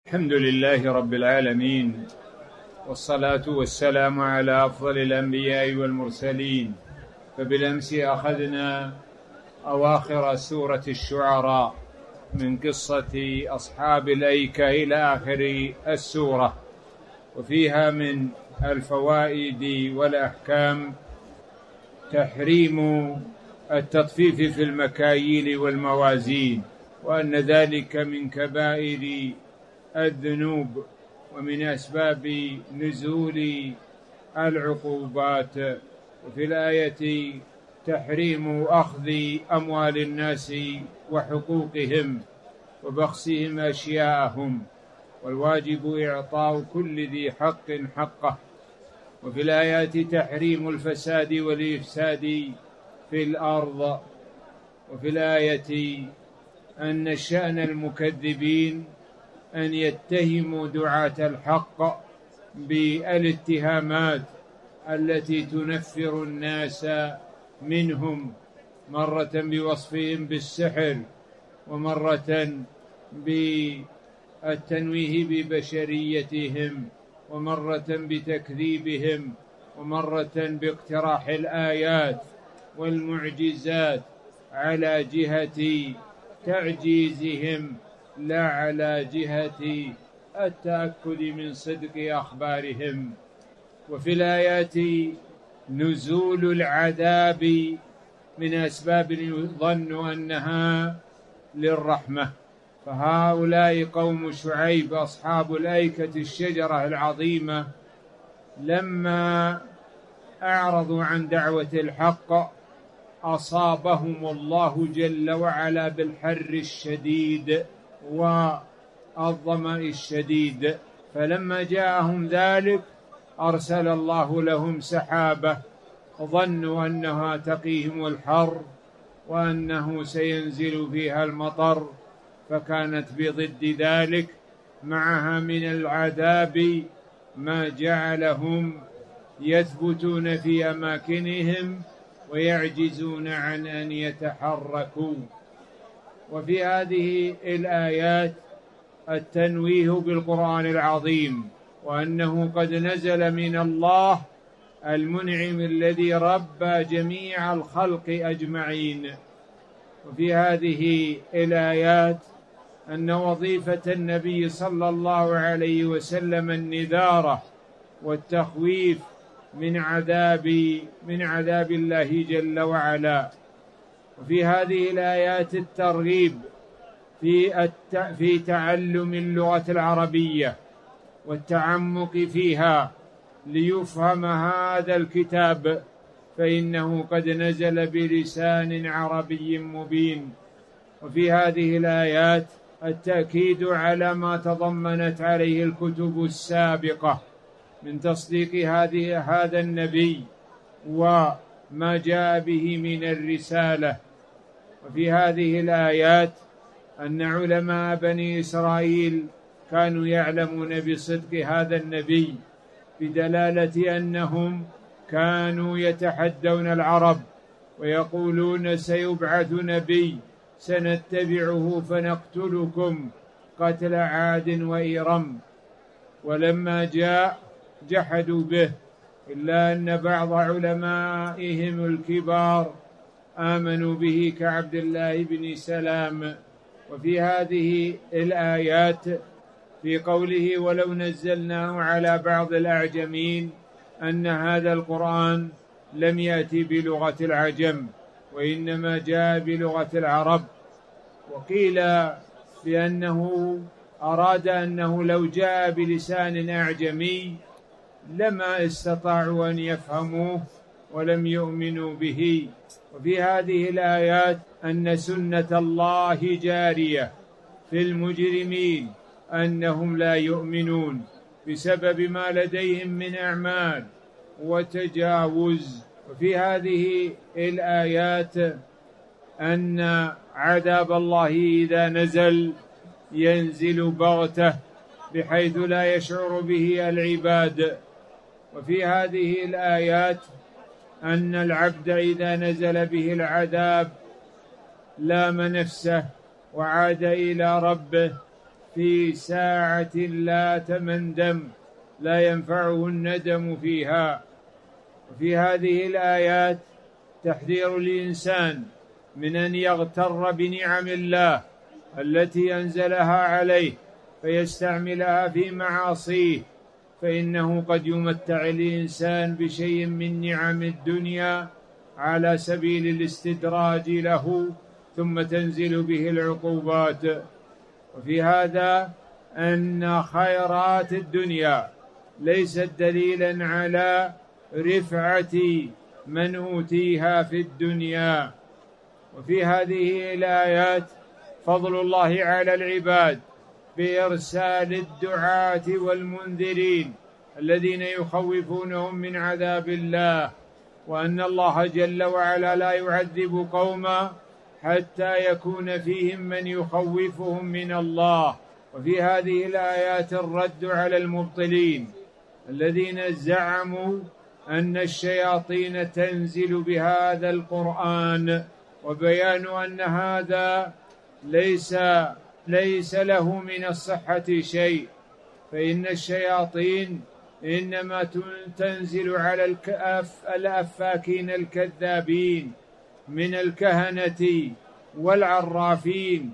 الحمد لله رب العالمين، والصلاة والسلام على أفضل الأنبياء والمرسلين. فبالأمس أخذنا أواخر سورة الشعراء من قصة أصحاب الأيكة إلى آخر السورة، وفيها من الفوائد والأحكام تحريم التطفيف في المكاييل والموازين، وأن ذلك من كبائر الذنوب ومن أسباب نزول العقوبات. وفي الآية تحريم أخذ أموال الناس وحقوقهم وبخسهم أشياءهم، والواجب إعطاء كل ذي حق حقه. وفي الآيات تحريم الفساد والإفساد في الأرض. وفي الآية أن شأن المكذبين أن يتهموا دعاة الحق بالاتهامات التي تنفر الناس منهم، مرة بوصفهم بالسحر، ومرة بالتنويه ببشريتهم، ومرة بتكذيبهم، ومرة باقتراح الآيات والمعجزات على جهة تعجيزهم لا على جهة التأكد من صدق أخبارهم. وفي الآيات نزول العذاب من أسباب يظن أنها للرحمة، فهؤلاء قوم شعيب أصحاب الأيكة الشجرة العظيمة لما أعرضوا عن دعوة الحق أصابهم الله جل وعلا بالحر الشديد والظمأ الشديد، فلما جاءهم ذلك أرسل الله لهم سحابة ظنوا أنها تقيهم الحر وأنه سينزل فيها المطر، فكانت بضد ذلك، معها من العذاب ما جعلهم يثبتون في أماكنهم ويعجزون عن أن يتحركوا. وفي هذه الآيات التنويه بالقرآن العظيم، وأنه قد نزل من الله المنعم الذي ربى جميع الخلق أجمعين. وفي هذه الآيات أن وظيفة النبي صلى الله عليه وسلم النذارة والتخويف من عذاب الله جل وعلا. وفي هذه الآيات الترغيب في تعلم اللغة العربية والتعمق فيها ليفهم هذا الكتاب، فإنه قد نزل بلسان عربي مبين. وفي هذه الآيات التأكيد على ما تضمنت عليه الكتب السابقة من تصديق هذا النبي وما جاء به من الرسالة. وفي هذه الآيات أن علماء بني إسرائيل كانوا يعلمون بصدق هذا النبي، بدلالة أنهم كانوا يتحدون العرب ويقولون سيبعث نبي سنتبعه فنقتلكم قتل عاد وإرم، ولما جاء جحدوا به، إلا أن بعض علمائهم الكبار آمنوا به كعبد الله بن سلام. وفي هذه الآيات في قوله ولو نزلناه على بعض الأعجمين أن هذا القرآن لم يأتي بلغة العجم وإنما جاء بلغة العرب. وقيل بأنه أراد أنه لو جاء بلسان أعجمي لما استطاعوا أن يفهموه ولم يؤمنوا به. وفي هذه الآيات أن سنة الله جارية في المجرمين أنهم لا يؤمنون بسبب ما لديهم من أعمال وتجاوز. وفي هذه الآيات أن عذاب الله إذا نزل ينزل بغتة بحيث لا يشعر به العباد. وفي هذه الآيات أن العبد إذا نزل به العذاب لام نفسه وعاد إلى ربه في ساعة لا تمندم لا ينفعه الندم فيها. وفي هذه الآيات تحذير الإنسان من أن يغتر بنعم الله التي أنزلها عليه فيستعملها في معاصيه، فإنه قد يمتع الإنسان بشيء من نعم الدنيا على سبيل الاستدراج له، ثم تنزل به العقوبات. وفي هذا أن خيرات الدنيا ليست دليلا على رفعة من أوتيها في الدنيا. وفي هذه الآيات فضل الله على العباد بإرسال الدعاة والمنذرين الذين يخوفونهم من عذاب الله، وأن الله جل وعلا لا يعذب قوما حتى يكون فيهم من يخوفهم من الله. وفي هذه الآيات الرد على المبطلين الذين زعموا أن الشياطين تنزل بهذا القرآن، وبيان أن هذا ليس له من الصحة شيء، فإن الشياطين إنما تنزل على الأفاكين الكذابين من الكهنة والعرافين،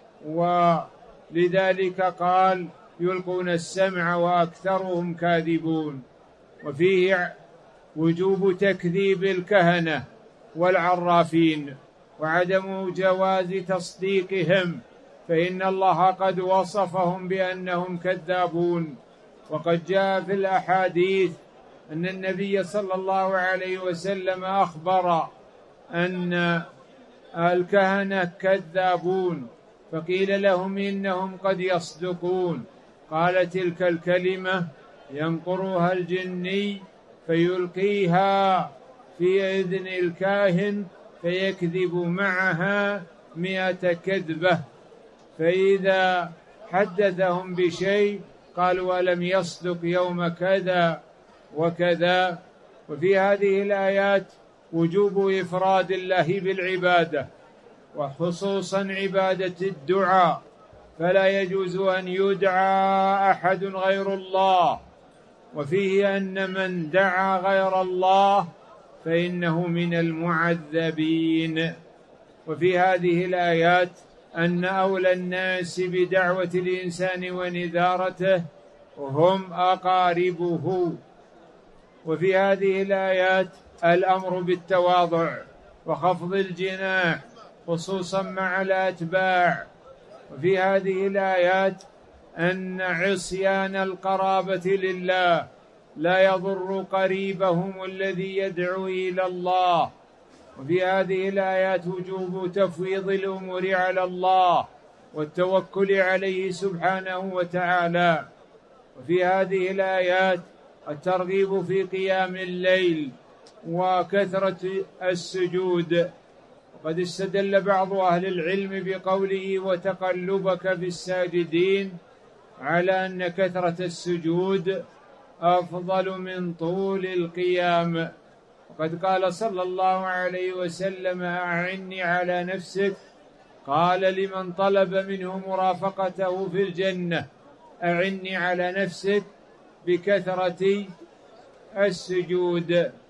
ولذلك قال يلقون السمع وأكثرهم كاذبون. وفيه وجوب تكذيب الكهنة والعرافين وعدم جواز تصديقهم، فإن الله قد وصفهم بأنهم كذابون. وقد جاء في الأحاديث أن النبي صلى الله عليه وسلم أخبر أن الكهنة كذابون، فقيل لهم إنهم قد يصدقون، قال تلك الكلمة ينقرها الجني فيلقيها في إذن الكاهن فيكذب معها 100 كذبة، فإذا حدثهم بشيء قالوا ولم يصدق يوم كذا وكذا. وفي هذه الآيات وجوب إفراد الله بالعبادة، وخصوصا عبادة الدعاء، فلا يجوز أن يدعى أحد غير الله. وفيه أن من دعا غير الله فإنه من المعذبين. وفي هذه الآيات أن أولى الناس بدعوة الإنسان ونذارته هم أقاربه. وفي هذه الآيات الأمر بالتواضع وخفض الجناح خصوصا مع الأتباع. وفي هذه الآيات أن عصيان القرابة لله لا يضر قريبهم الذي يدعو إلى الله. وفي هذه الآيات وجوب تفويض الأمور على الله والتوكل عليه سبحانه وتعالى. وفي هذه الآيات الترغيب في قيام الليل وكثرة السجود. وقد استدل بعض أهل العلم بقوله وتقلبك في الساجدين على أن كثرة السجود أفضل من طول القيام. وقد قال صلى الله عليه وسلم أعني على نفسك، قال لمن طلب منه مرافقته في الجنة أعني على نفسك بكثرة السجود.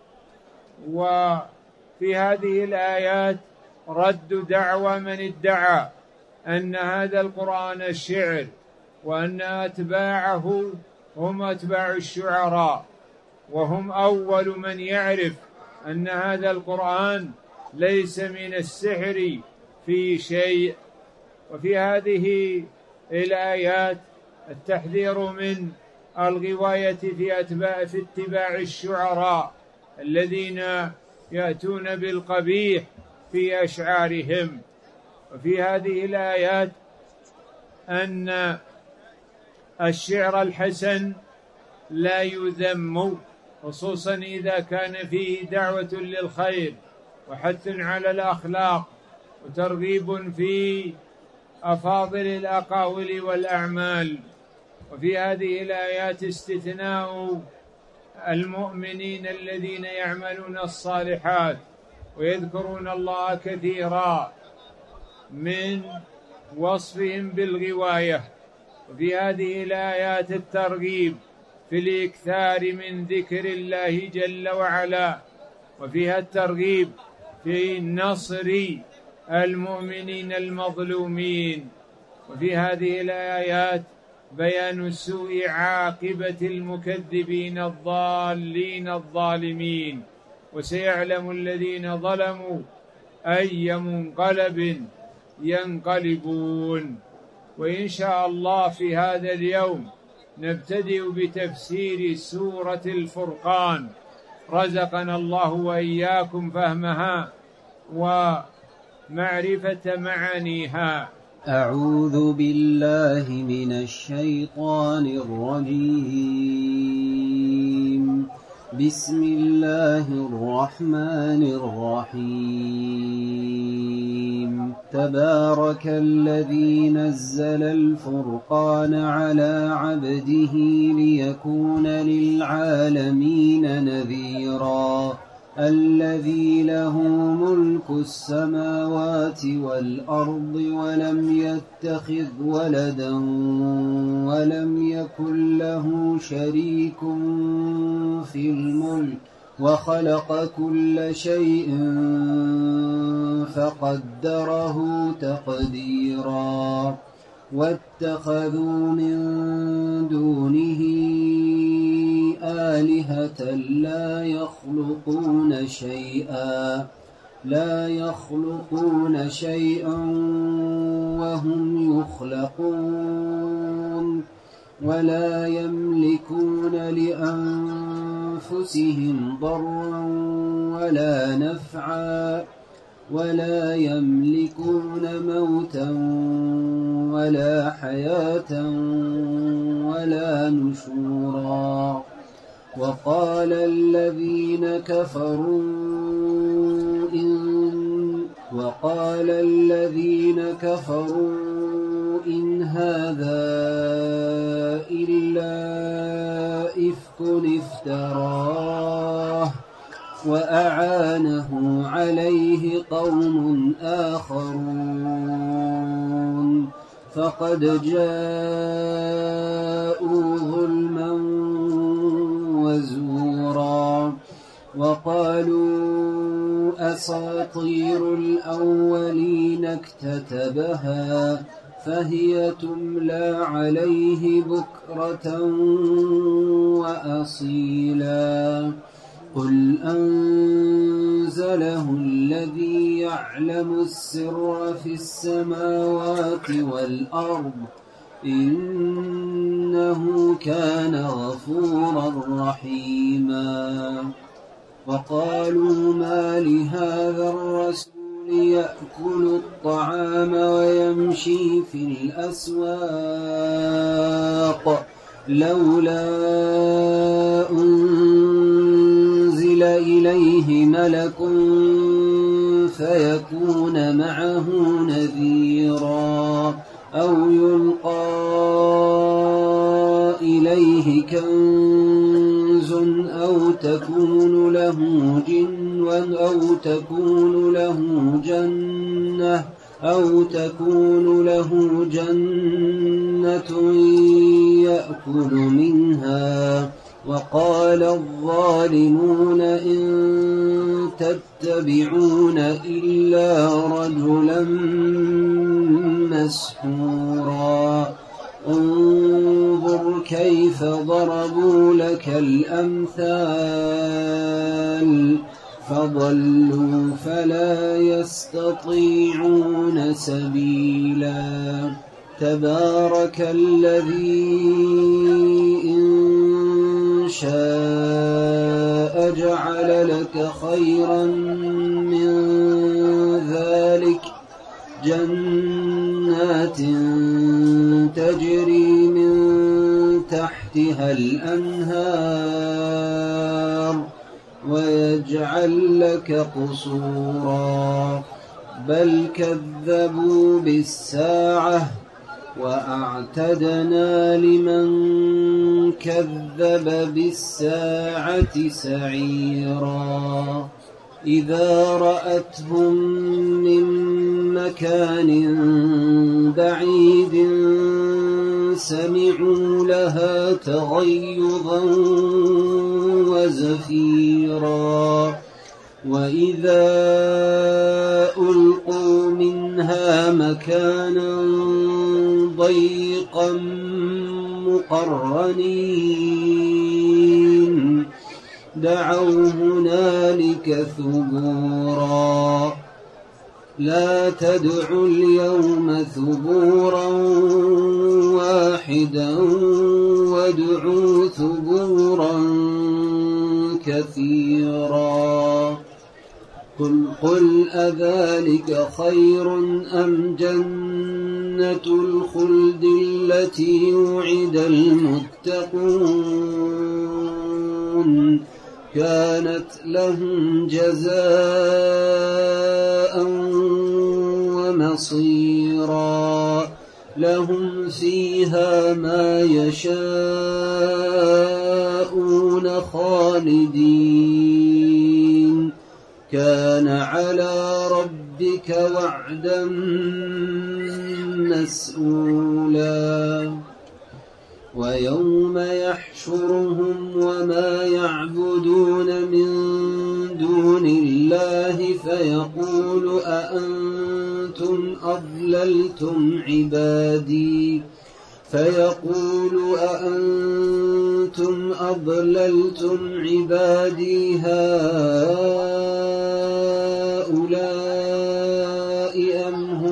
وفي هذه الآيات رد دعوى من ادعى أن هذا القرآن الشعر، وأن أتباعه هم أتباع الشعراء، وهم أول من يعرف أن هذا القرآن ليس من السحر في شيء. وفي هذه الآيات التحذير من الغواية في اتباع الشعراء الذين يأتون بالقبيح في أشعارهم. وفي هذه الآيات أن الشعر الحسن لا يذم، خصوصا إذا كان فيه دعوة للخير وحث على الأخلاق وترغيب في أفاضل الأقاويل والأعمال. وفي هذه الآيات استثناء المؤمنين الذين يعملون الصالحات ويذكرون الله كثيرا من وصفهم بالغواية، وفي هذه الآيات الترغيب في الإكثار من ذكر الله جل وعلا، وفيها الترغيب في نصر المؤمنين المظلومين. وفي هذه الآيات بيان سوء عاقبة المكذبين الضالين الظالمين، وسيعلم الذين ظلموا أي منقلب ينقلبون. وإن شاء الله في هذا اليوم نبتدئ بتفسير سورة الفرقان، رزقنا الله وإياكم فهمها ومعرفة معانيها. أعوذ بالله من الشيطان الرجيم. بسم الله الرحمن الرحيم. تبارك الذي نزل الفرقان على عبده ليكون للعالمين نذيرا. الذي له ملك السماوات والأرض ولم يتخذ ولدا ولم يكن له شريك في الملك وخلق كل شيء فقدره تقديرا. واتخذوا من دونه آلهة لا يخلقون شيئا وهم يخلقون ولا يملكون لأنفسهم ضرا ولا نفعا ولا يملكون موتا ولا حياة ولا نشورا. وقال الذين كفروا إن هذا إلا إفك افتراه وأعانه عليه قوم آخرون فقد جاءوا ظلما وزورا. وقالوا أساطير الأولين اكتتبها فهي تملى عليه بكرة وأصيلا. قل أنزله الذي يعلم السر في السماوات والأرض إنه كان غفورا رحيما. وقالوا ما لهذا الرسول يأكل الطعام ويمشي في الأسواق لولا أنزل إليه ملك فيكون معه نذيرا أو يلقى إليه كنز أو تكون له جنة يأكل منها. وقال الظالمون إن تتبعون إلا رجلا مسحورا. انظر كيف ضربوا لك الأمثال فضلوا فلا يستطيعون سبيلا. تبارك الذي إن شاء جعل لك خيرا من ذلك جنات تجري من تحتها الأنهار ويجعل لك قصورا. بل كذبوا بالساعة وأعتدنا لمن كذب بالساعة سعيرا. إذا رأتهم من مكان بعيد سمعوا لها تغيظا وزفيرا وإذا ألقوا منها مكانا ضيقا مقرنين دعوا هنالك ثبورا لا تدعوا اليوم ثبورا واحدا وادعوا ثبورا كثيرا قل أذلك خير أم جنة الخلد التي وعد المتقون كانت لهم جزاء ومصيرا لهم فيها ما يشاءون خالدين كان على ربك وعدا مسئولا ويوم يحشرهم وما يعبدون من دون الله فيقول أأنتم أضللتم عبادي هؤلاء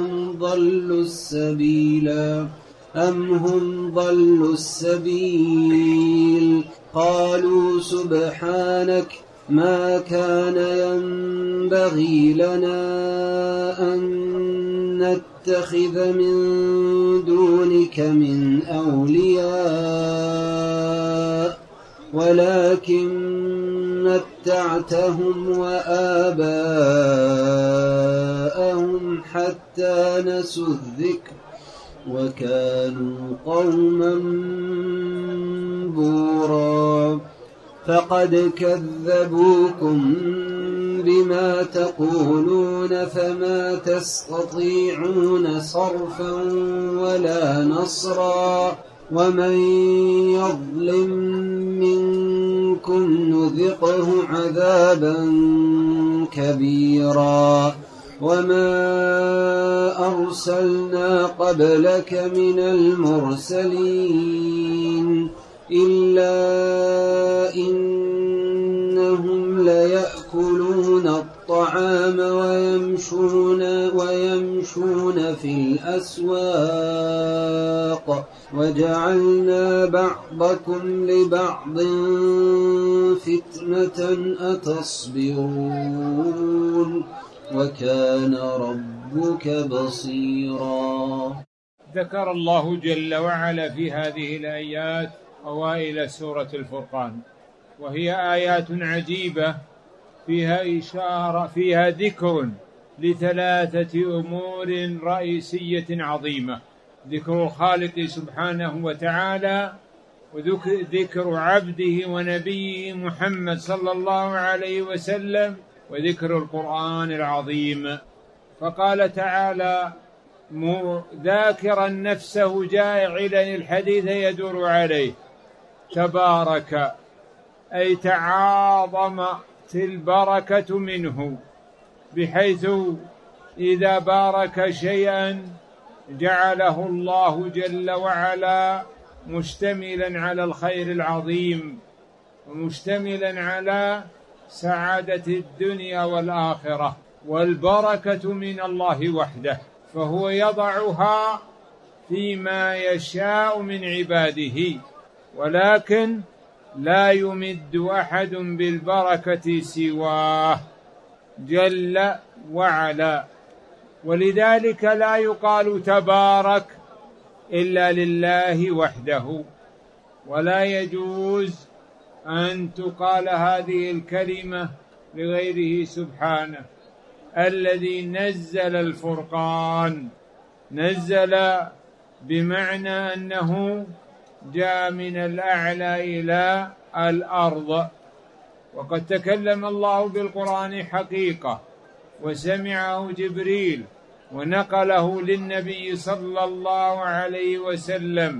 أم هم ضلوا السبيل قالوا سبحانك ما كان ينبغي لنا أن نتخذ من دونك من أولياء ولكن متعتهم وآباءهم حتى نسوا الذكر وكانوا قوما بورا فقد كذبوكم بما تقولون فما تستطيعون صرفا ولا نصرا ومن يظلم منكم نذقه عذابا كبيرا وما أرسلنا قبلك من المرسلين إلا إنهم ليأكلون الطعام ويمشون في الأسواق وجعلنا بعضكم لبعض فتنة أتصبرون وكان ربك بصيرا. ذكر الله جل وعلا في هذه الآيات أوائل سورة الفرقان، وهي آيات عجيبة فيها إشارة، فيها ذكر لثلاثة أمور رئيسية عظيمة: ذكر الخالق سبحانه وتعالى، وذكر عبده ونبيه محمد صلى الله عليه وسلم، وذكر القرآن العظيم. فقال تعالى ذاكرا نفسه جاعلا الحديث يدور عليه: تبارك، أي تعاظمت البركة منه، بحيث إذا بارك شيئا جعله الله جل وعلا مشتملا على الخير العظيم ومشتملا على سعادة الدنيا والآخرة، والبركة من الله وحده، فهو يضعها فيما يشاء من عباده، ولكن لا يمد أحد بالبركة سواه جل وعلا. ولذلك لا يقال تبارك إلا لله وحده، ولا يجوز أن تقال هذه الكلمة لغيره سبحانه. الذي نزل الفرقان، نزل بمعنى أنه جاء من الأعلى إلى الأرض، وقد تكلم الله بالقرآن حقيقة، وسمعه جبريل ونقله للنبي صلى الله عليه وسلم،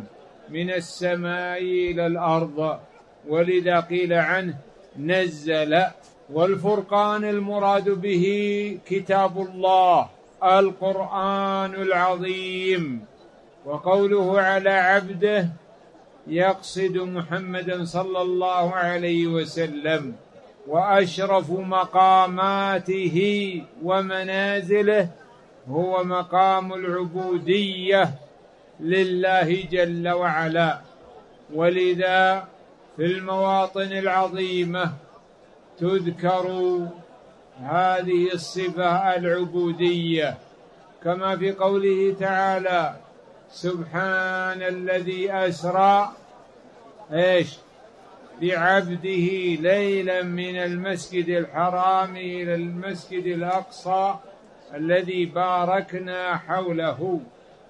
من السماء إلى الأرض، ولذا قيل عنه نزل. والفرقان المراد به كتاب الله القرآن العظيم. وقوله على عبده يقصد محمدا صلى الله عليه وسلم. وأشرف مقاماته ومنازله هو مقام العبودية لله جل وعلا. ولذا في المواطن العظيمة تذكر هذه الصفة العبودية، كما في قوله تعالى سبحان الذي أسرى بعبده ليلا من المسجد الحرام إلى المسجد الأقصى الذي باركنا حوله.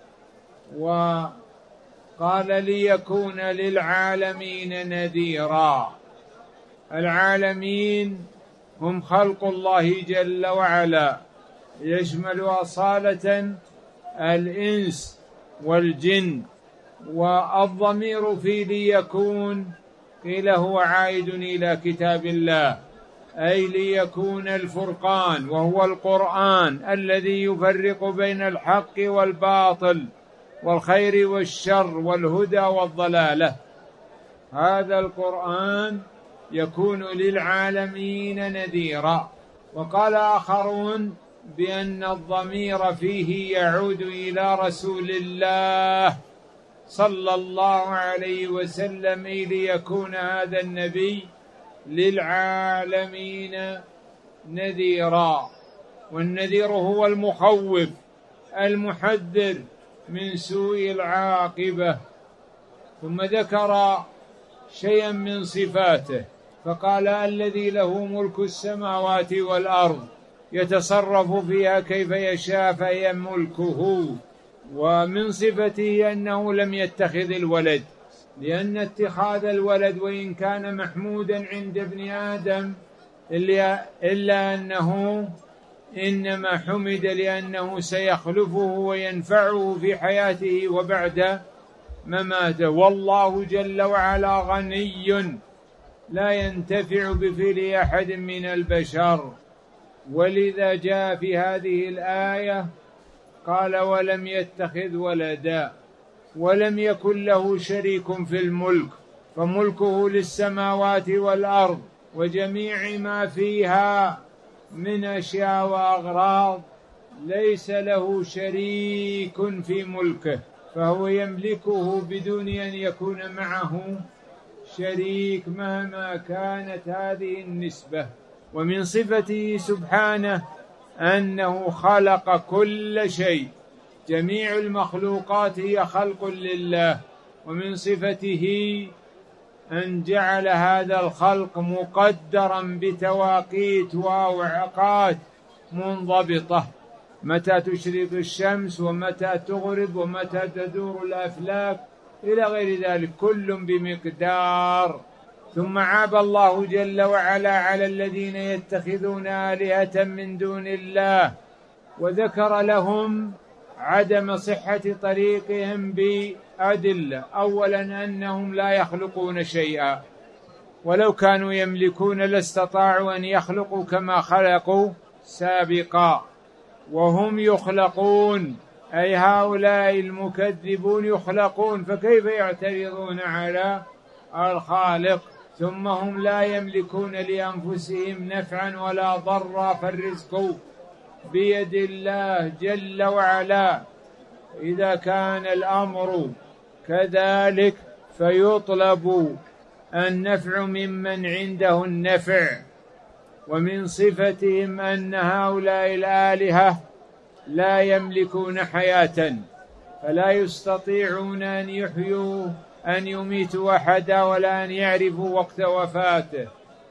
وقال ليكون للعالمين نذيرا. العالمين هم خلق الله جل وعلا، يشمل أصالة الإنس والجن. والضمير في ليكون قيل هو عائد إلى كتاب الله، أي ليكون الفرقان وهو القرآن الذي يفرق بين الحق والباطل والخير والشر والهدى والضلالة. هذا القرآن يكون للعالمين نذيرا. وقال آخرون بأن الضمير فيه يعود إلى رسول الله صلى الله عليه وسلم ليكون هذا النبي للعالمين نذيرا. والنذير هو المخوف المحذر من سوء العاقبة. ثم ذكر شيئا من صفاته فقال الذي له ملك السماوات والأرض يتصرف فيها كيف يشاء فهي ملكه. ومن صفته أنه لم يتخذ الولد، لأن اتخاذ الولد وإن كان محمودا عند ابن آدم إلا أنه إنما حمد لأنه سيخلفه وينفعه في حياته وبعد مماته. والله جل وعلا غني لا ينتفع بفعل أحد من البشر. ولذا جاء في هذه الآية قال ولم يتخذ ولدا ولم يكن له شريك في الملك، فملكه للسماوات والأرض وجميع ما فيها من أشياء وأغراض، ليس له شريك في ملكه، فهو يملكه بدون أن يكون معه شريك مهما كانت هذه النسبة. ومن صفته سبحانه أنه خلق كل شيء، جميع المخلوقات هي خلق لله. ومن صفته أن جعل هذا الخلق مقدرا بتواقيت وأوقات منضبطة، متى تشرق الشمس ومتى تغرب ومتى تدور الأفلاك إلى غير ذلك، كل بمقدار. ثم عاب الله جل وعلا على الذين يتخذون آلهة من دون الله، وذكر لهم عدم صحة طريقهم بأدلة. أولا أنهم لا يخلقون شيئا، ولو كانوا يملكون لاستطاعوا أن يخلقوا كما خلقوا سابقا، وهم يخلقون، أي هؤلاء المكذبون يخلقون، فكيف يعترضون على الخالق؟ ثم هم لا يملكون لأنفسهم نفعا ولا ضرا، فالرزق بيد الله جل وعلا. إذا كان الأمر كذلك فيطلب النفع ممن عنده النفع. ومن صفتهم أن هؤلاء الآلهة لا يملكون حياة، فلا يستطيعون أن يحيوا أن يميتوا أحدا ولا أن يعرفوا وقت وفاته،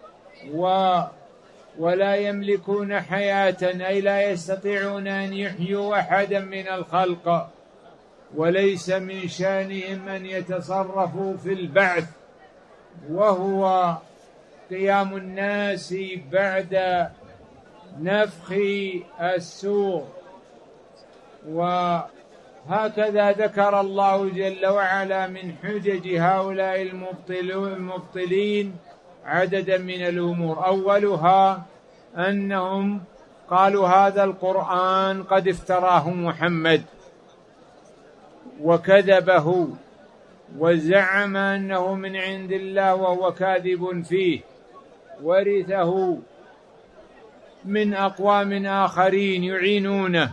ولا يملكون حياة، أي لا يستطيعون أن يحيوا أحدا من الخلق، وليس من شأنهم أن يتصرفوا في البعث، وهو قيام الناس بعد نفخ السور. هكذا ذكر الله جل وعلا من حجج هؤلاء المبطلين عددا من الأمور. أولها أنهم قالوا هذا القرآن قد افتراه محمد وكذبه وزعم أنه من عند الله وهو كاذب فيه، ورثه من أقوام آخرين يعينونه.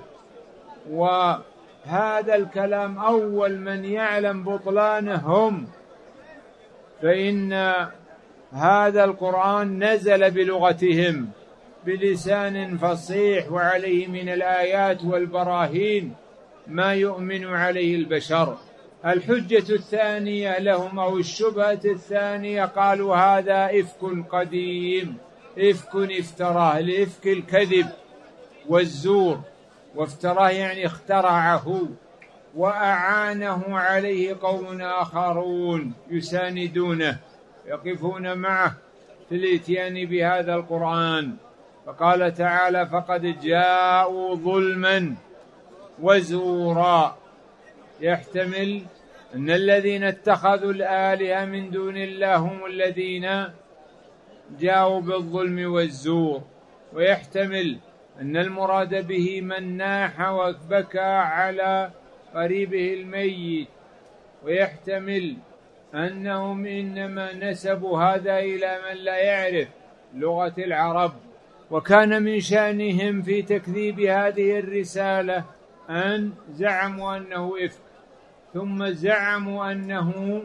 وهذا الكلام أول من يعلم بطلانه هم، فإن هذا القرآن نزل بلغتهم بلسان فصيح وعليه من الآيات والبراهين ما يؤمن عليه البشر. الحجة الثانية لهم أو الشبهة الثانية قالوا هذا إفك قديم، إفك افتراه، الإفك الكذب والزور، وافتراه يعني اخترعه وأعانه عليه قوم آخرون يساندونه يقفون معه في الاتيان بهذا القرآن. فقال تعالى فقد جاءوا ظلما وزورا، يحتمل أن الذين اتخذوا الآلهة من دون الله هم الذين جاءوا بالظلم والزور، ويحتمل أن المراد به من ناح وبكى على قريبه الميت، ويحتمل أنهم إنما نسبوا هذا إلى من لا يعرف لغة العرب. وكان من شأنهم في تكذيب هذه الرسالة أن زعموا أنه إفك، ثم زعموا أنه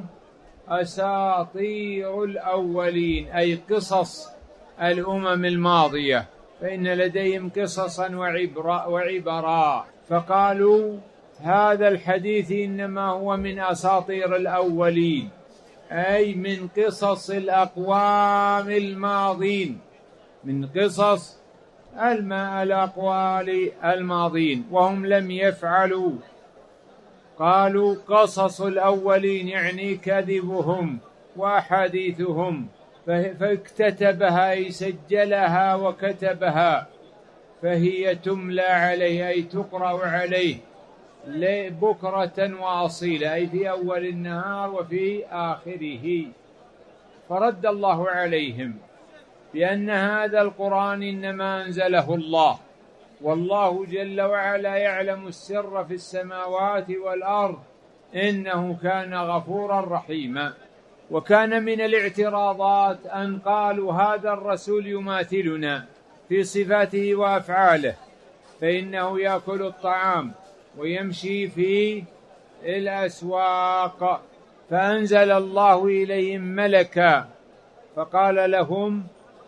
أساطير الأولين، أي قصص الأمم الماضية، فإن لديهم قصصا وعبرا، فقالوا هذا الحديث إنما هو من أساطير الأولين، أي من قصص الأقوام الماضين، من قصص الأقوال الماضين، وهم لم يفعلوا. قالوا قصص الأولين يعني كذبهم وأحاديثهم، فاكتتبها أي سجلها وكتبها، فهي تملى عليه أي تقرأ عليه بكرة وأصيلا، أي في أول النهار وفي آخره. فرد الله عليهم بأن هذا القرآن إنما أنزله الله، والله جل وعلا يعلم السر في السماوات والأرض، إنه كان غفورا رحيما. وكان من الاعتراضات أن قالوا هذا الرسول يماثلنا في صفاته وأفعاله، فإنه يأكل الطعام ويمشي في الأسواق، فأنزل الله إليهم ملكا فقال لهم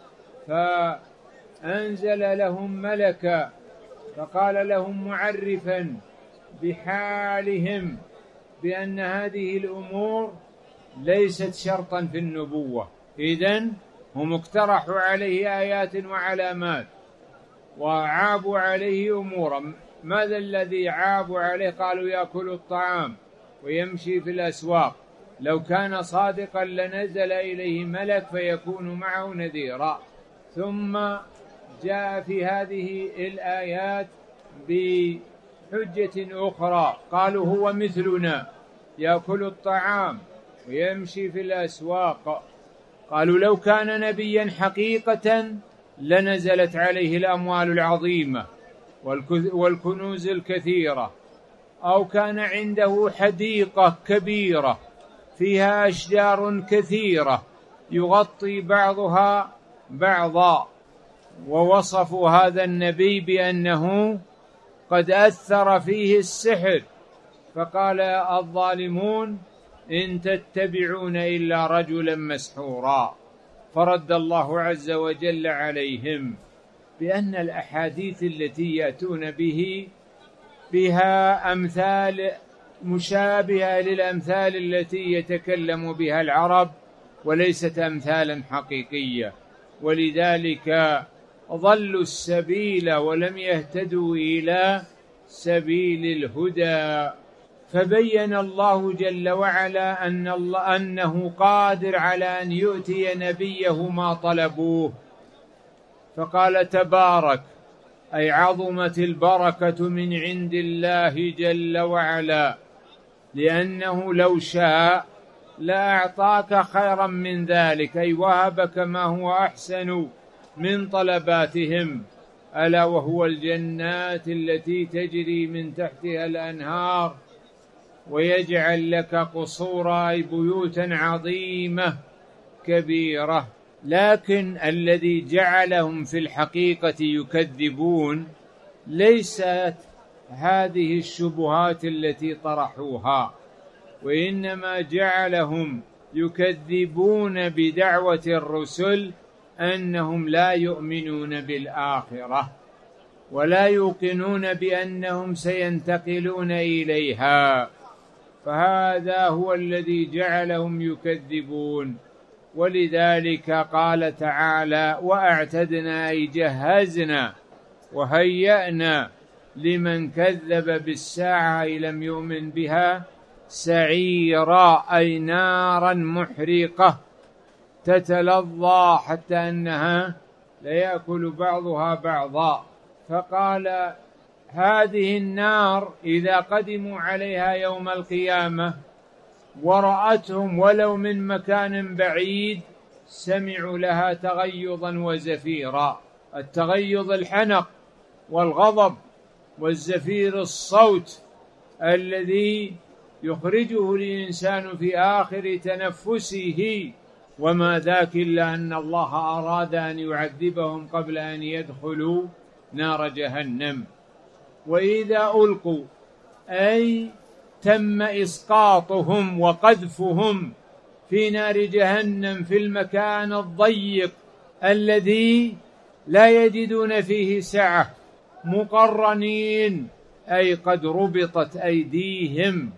فقال لهم معرفا بحالهم بأن هذه الأمور ليست شرطا في النبوة. إذن هم اقترحوا عليه آيات وعلامات وعابوا عليه أمورا. ماذا الذي عابوا عليه؟ قالوا يأكل الطعام ويمشي في الأسواق، لو كان صادقا لنزل إليه ملك فيكون معه نذيرا. ثم جاء في هذه الآيات بحجة أخرى، قالوا هو مثلنا يأكل الطعام ويمشي في الأسواق. قالوا لو كان نبيا حقيقة لنزلت عليه الأموال العظيمة والكنوز الكثيرة، أو كان عنده حديقة كبيرة فيها أشجار كثيرة يغطي بعضها بعضا. ووصفوا هذا النبي بأنه قد أثر فيه السحر، فقال الظالمون إن تتبعون إلا رجلا مسحورا. فرد الله عز وجل عليهم بأن الأحاديث التي يأتون بها أمثال مشابهة للأمثال التي يتكلم بها العرب وليست أمثالا حقيقية، ولذلك ضلوا السبيل ولم يهتدوا إلى سبيل الهدى. فبين الله جل وعلا أنه قادر على أن يؤتي نبيه ما طلبوه، فقال تبارك أي عظمت البركة من عند الله جل وعلا، لأنه لو شاء لأعطاك خيرا من ذلك، أي وهبك ما هو أحسن من طلباتهم، ألا وهو الجنات التي تجري من تحتها الأنهار، ويجعل لك قصورا أي بيوتا عظيمة كبيرة. لكن الذي جعلهم في الحقيقة يكذبون ليست هذه الشبهات التي طرحوها، وإنما جعلهم يكذبون بدعوة الرسل أنهم لا يؤمنون بالآخرة ولا يوقنون بأنهم سينتقلون إليها، فهذا هو الذي جعلهم يكذبون. ولذلك قال تعالى: وأعتدنا أي جهزنا وهيأنا لمن كذب بالساعة أي لم يؤمن بها سعيرا أي نارا محرقة تتلظى حتى أنها ليأكل بعضها بعضا. فقال: هذه النار إذا قدموا عليها يوم القيامة ورأتهم ولو من مكان بعيد سمعوا لها تغيظا وزفيرا. التغيظ الحنق والغضب، والزفير الصوت الذي يخرجه الإنسان في آخر تنفسه، وما ذاك إلا أن الله أراد أن يعذبهم قبل أن يدخلوا نار جهنم. وإذا ألقوا أي تم إسقاطهم وقذفهم في نار جهنم في المكان الضيق الذي لا يجدون فيه سعة، مقرنين أي قد ربطت أيديهم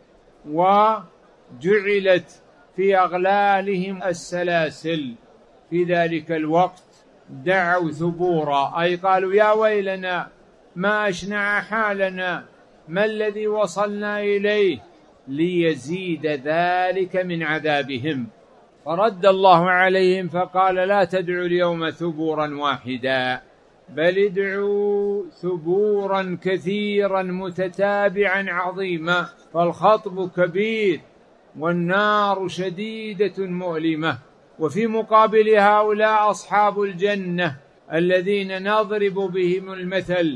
وجعلت في أغلالهم السلاسل. في ذلك الوقت دعوا ثبورا أي قالوا: يا ويلنا ما أشنع حالنا، ما الذي وصلنا إليه، ليزيد ذلك من عذابهم. فرد الله عليهم فقال: لا تدعوا اليوم ثبورا واحدا، بل ادعوا ثبورا كثيرا متتابعا عظيما، فالخطب كبير والنار شديدة مؤلمة. وفي مقابل هؤلاء أصحاب الجنة الذين نضرب بهم المثل،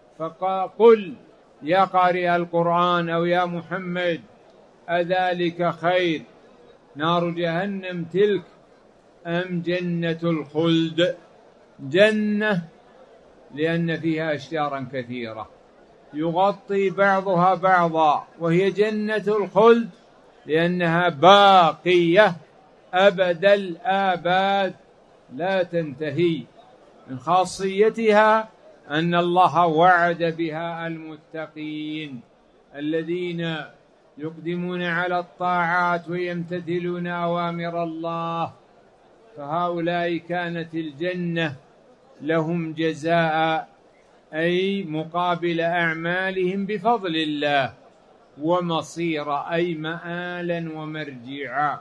فقل يا قارئ القرآن أو يا محمد: أذلك خير، نار جهنم تلك، أم جنة الخلد؟ جنة لأن فيها أشجارا كثيرة يغطي بعضها بعضا، وهي جنة الخلد لأنها باقية أبد الآباد لا تنتهي. من خاصيتها أن الله وعد بها المتقين الذين يقدمون على الطاعات ويمتثلون أوامر الله، فهؤلاء كانت الجنة لهم جزاء أي مقابل أعمالهم بفضل الله، ومصير أي مآلا ومرجعا.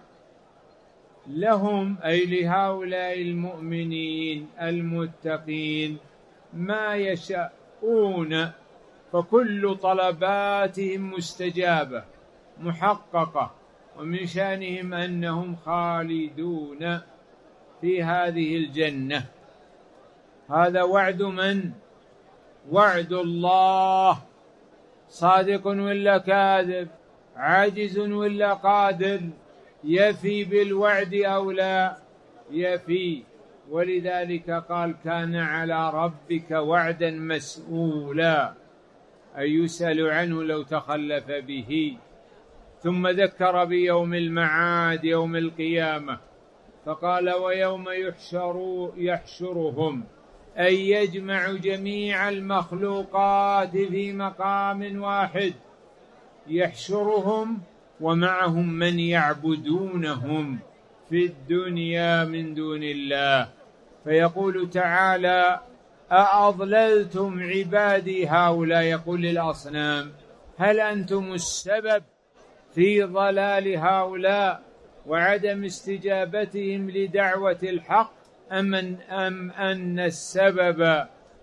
لهم أي لهؤلاء المؤمنين المتقين ما يشاءون، فكل طلباتهم مستجابة محققة، ومن شأنهم أنهم خالدون في هذه الجنة. هذا وعد من؟ وعد الله. صادق ولا كاذب؟ عاجز ولا قادر؟ يفي بالوعد أو لا يفي؟ ولذلك قال: كان على ربك وعدا مسؤولا، أي يسأل عنه لو تخلف به. ثم ذكر بيوم المعاد يوم القيامة فقال: ويوم يحشرهم أي يجمع جميع المخلوقات في مقام واحد، يحشرهم ومعهم من يعبدونهم في الدنيا من دون الله، فيقول تعالى: أأضللتم عبادي هؤلاء، يقول للأصنام: هل أنتم السبب في ضلال هؤلاء وعدم استجابتهم لدعوة الحق، أم أن السبب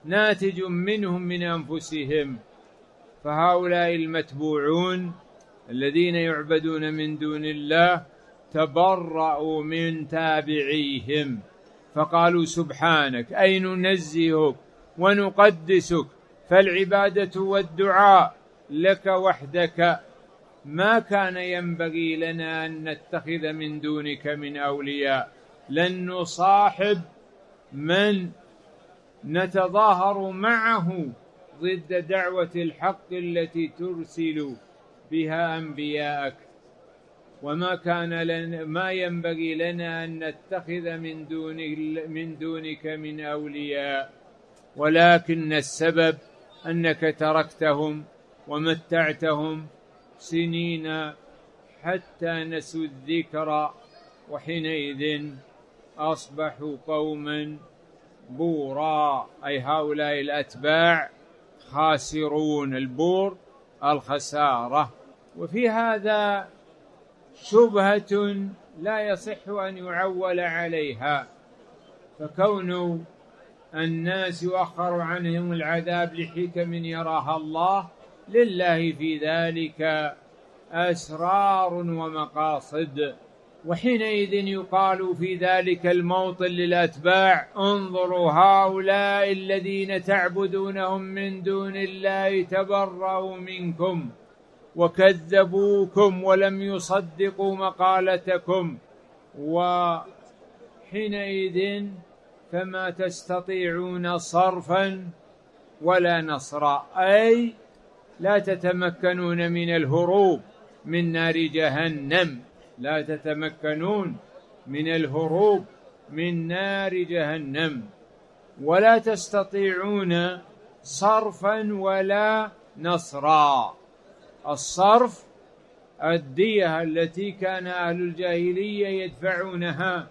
ناتج منهم من أنفسهم. فهؤلاء المتبوعون الذين يعبدون من دون الله تبرأوا من تابعيهم فقالوا سبحانك، أي ننزهك ونقدسك، فالعبادة والدعاء لك وحدك، ما كان ينبغي لنا أن نتخذ من دونك من أولياء، لن نصاحب من نتظاهر معه ضد دعوة الحق التي ترسل بها أنبياءك، وما كان لنا ما ينبغي لنا أن نتخذ من دونك من أولياء، ولكن السبب أنك تركتهم ومتعتهم سنين حتى نسوا الذكر، وحينئذ أصبحوا قوما بورا، أي هؤلاء الأتباع خاسرون. البور الخسارة. وفي هذا شبهة لا يصح أن يعول عليها، فكون الناس يؤخر عنهم العذاب لحكم يراها الله، لله في ذلك أسرار ومقاصد. وحينئذ يقال في ذلك الموطن للأتباع انظروا هؤلاء الذين تعبدونهم من دون الله تبرأوا منكم وكذبوكم ولم يصدقوا مقالتكم، وحينئذ فما تستطيعون صرفا ولا نصرا، أي لا تتمكنون من الهروب من نار جهنم، لا تتمكنون من الهروب من نار جهنم، ولا تستطيعون صرفا ولا نصرا. الصرف الدية التي كان أهل الجاهلية يدفعونها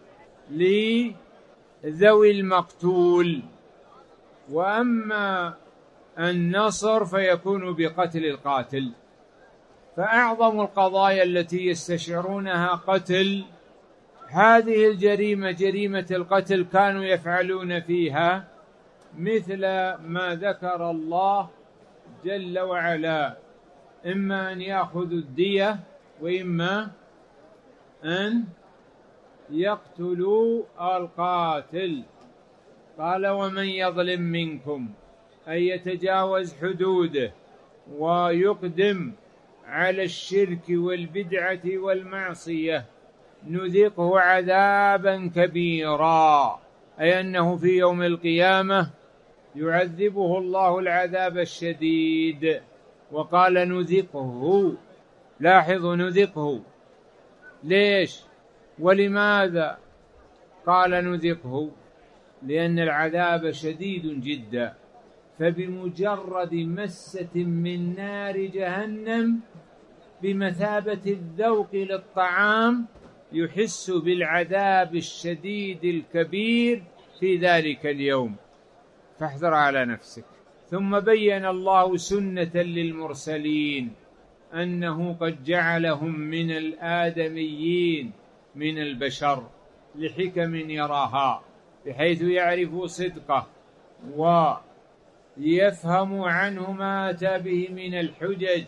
لذوي المقتول، وأما النصر فيكون بقتل القاتل. فأعظم القضايا التي يستشعرونها قتل هذه الجريمة، جريمة القتل، كانوا يفعلون فيها مثل ما ذكر الله جل وعلا، إما أن يأخذوا الدية وإما أن يقتلوا القاتل. قال ومن يظلم منكم، أن يتجاوز حدوده ويقدم على الشرك والبدعة والمعصية نذقه عذابا كبيرا، أي أنه في يوم القيامة يعذبه الله العذاب الشديد. وقال نذقه، لاحظوا نذقه، ليش ولماذا قال نذقه؟ لأن العذاب شديد جدا، فبمجرد مسة من نار جهنم بمثابة الذوق للطعام يحس بالعذاب الشديد الكبير في ذلك اليوم، فاحذر على نفسك. ثم بين الله سنة للمرسلين أنه قد جعلهم من الآدميين من البشر لحكم يراها، بحيث يعرفوا صدقه ويفهم عنه ما أتى به من الحجج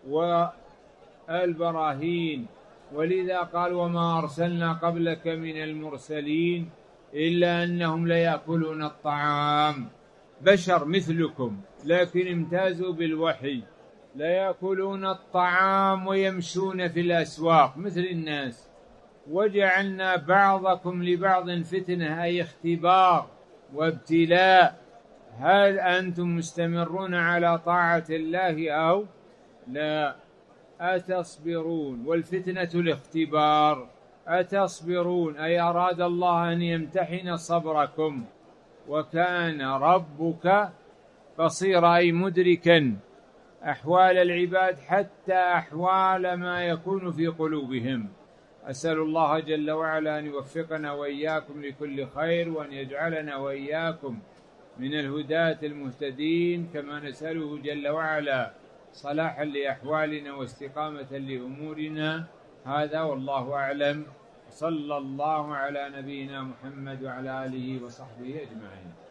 والبراهين. ولذا قال وما أرسلنا قبلك من المرسلين إلا أنهم ليأكلون الطعام، بشر مثلكم لكن امتازوا بالوحي، ليأكلون الطعام ويمشون في الأسواق مثل الناس. وجعلنا بعضكم لبعض فتنة، أي اختبار وابتلاء، هل أنتم مستمرون على طاعة الله أو لا؟ أتصبرون، والفتنة الاختبار، أتصبرون أي أراد الله أن يمتحن صبركم. وكان ربك بصيرا، أي مدركا أحوال العباد حتى أحوال ما يكون في قلوبهم. أسأل الله جل وعلا أن يوفقنا وإياكم لكل خير، وأن يجعلنا وإياكم من الهداة المهتدين، كما نسأله جل وعلا صلاحا لأحوالنا واستقامة لأمورنا. هذا والله أعلم، صلى الله على نبينا محمد وعلى آله وصحبه أجمعين.